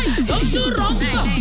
Don't do wrong.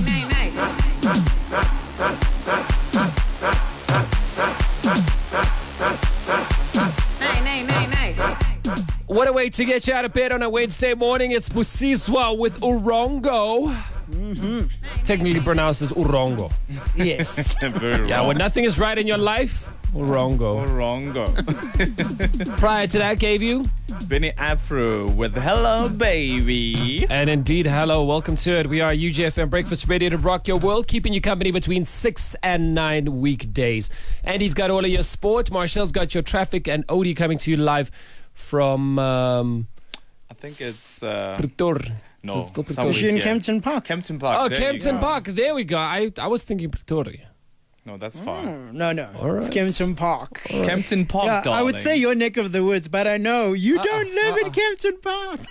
What a way to get you out of bed on a Wednesday morning. It's Busiswa with Urongo. Technically pronounced as Urongo. Yes. Very Yeah, wrong. when nothing is right in your life, Urongo. Wrongo. Prior to that, gave you. Benny Afro with Hello Baby. And indeed, hello, welcome to it. We are UGFM Breakfast, ready to rock your world, keeping you company between 6 and 9 weekdays. Andy's got all of your sport. Marcel's got your traffic, and Odie coming to you live from I think it's Pretoria. no, Is it still somewhere Was you in here. Kempton Park? Kempton Park. Oh, there you Kempton go. Park. There we go. I was thinking Pretoria. No, that's fine. No. All right. It's Kempton Park. Kempton Park, Yeah, darling. I would say your neck of the woods, but I know you don't live in Kempton Park.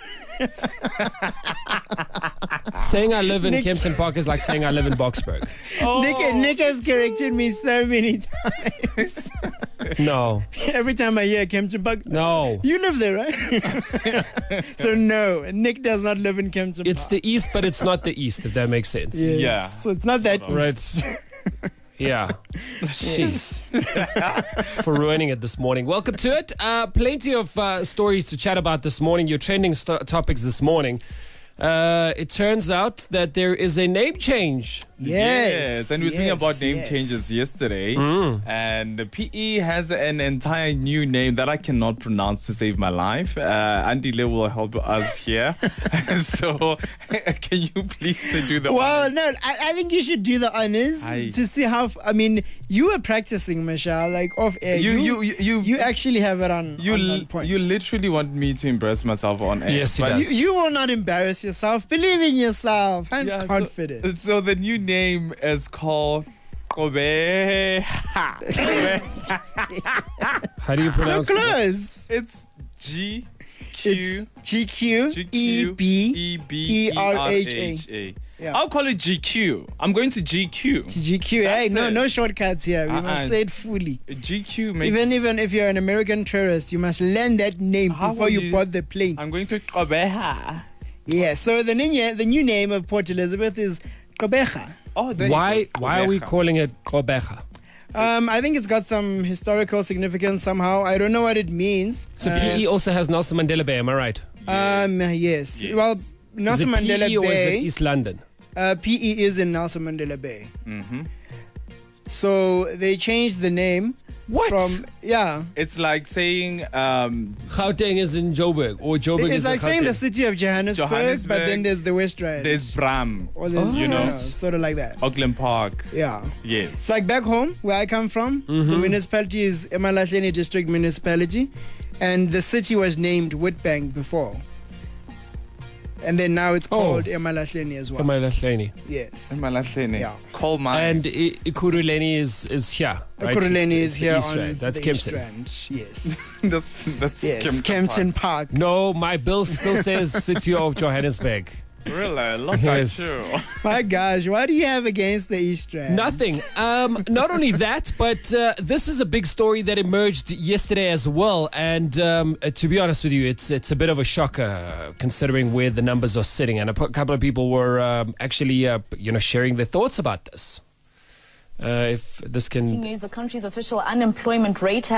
Saying I live in Nick- Kempton Park is like saying I live in Boksburg. Oh, Nick has corrected me so many times. No. Every time I hear Kempton Park, No. you live there, right? So no, Nick does not live in Kempton It's Park. the east, but it's not the east, if that makes sense. Yes. Yeah. So it's not that Sort of. east. Yeah. Jeez. For ruining it this morning. Welcome to it. Plenty of stories to chat about this morning. Your trending topics this morning. It turns out that there is a name change. Yes. And we were talking about name yes. changes yesterday. Mm. And the PE has an entire new name that I cannot pronounce to save my life. Andy Le will help us here. So, can you please do the Well, honors? no, I think you should do the honors Aye. to see how. I mean, you were practicing, Michelle, like off air. You actually have it on point. You literally want me to embarrass myself on air. Yes, he but- does. You will not embarrass yourself. Believe in yourself. I'm Yeah, confident. So the new name is called Kobe. How do you So pronounce it? close. It's GQ. It's GQEBERHA. Yeah. I'll call it GQ. I'm going to GQ. GQ. Hey, That's no, it. no shortcuts here. We must say it fully. GQ makes. Even if you're an American tourist, you must learn that name How before will you you- board the plane. I'm going to Kobeha. Yeah. So the new name of Port Elizabeth is Kobeja. Oh, there you Why go. are we Kobeha. calling it Kobeja? I think it's got some historical significance somehow. I don't know what it means. So PE also has Nelson Mandela Bay, am I right? Yes. Yes. Well, Is Nelson it Mandela PE or is it Bay. East London? PE is in Nelson Mandela Bay. Mm-hmm. So they changed the name from It's like saying Gauteng is in Joburg, or Joburg It's is like in saying the Gauteng. city of Johannesburg, but Johannesburg, then there's the West Rand. there's Bram, or there's, you know. sort of like that. Auckland Park. Yeah. Yes. It's like back home where I come from, the municipality is Emalahleni District Municipality, and the city was named Witbank before. And then now it's called Emalahleni as well. Emalahleni. Yes. Emalahleni. Yeah. Coal mine. And Ikuruleni is here, right? Ekurhuleni It's is the here East on Rand. That's the Kempton. East Rand. Yes. that's Yes. Kempton Park. No, my bill still says City of Johannesburg. Really? Look Yes. at you. My gosh, what do you have against the East Rand? Nothing. Not only that, but this is a big story that emerged yesterday as well. And to be honest with you, it's a bit of a shocker considering where the numbers are sitting. And a couple of people were actually sharing their thoughts about this. If this can. The country's official unemployment rate has